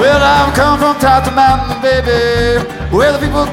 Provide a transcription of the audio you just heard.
Well, I've come from top to mountain, baby, where the people